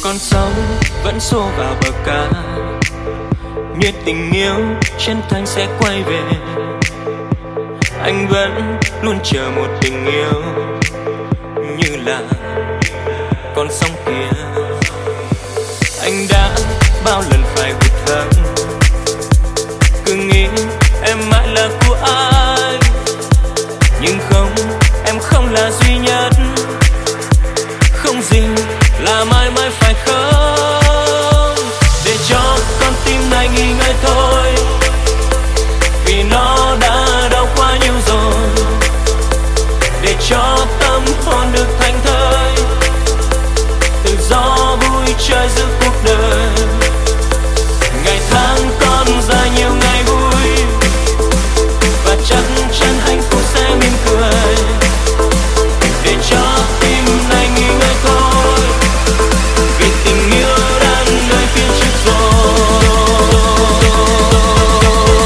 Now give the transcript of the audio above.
con sóng vẫn xô vào bờ cá, biết tình yêu chân thành sẽ quay về. Anh vẫn luôn chờ một tình yêu như là con sóng kia. Anh đã bao lần phải hụt hẫng, cứ nghĩ em mãi là của anh, nhưng không, em không là duy nhất. Không gì là mãi mãi phải không, để cho con tim này nghỉ ngơi thôi, vì nó đã đau quá nhiều rồi. Để cho tâm hồn được thành thơi, tự do vui chơi giữa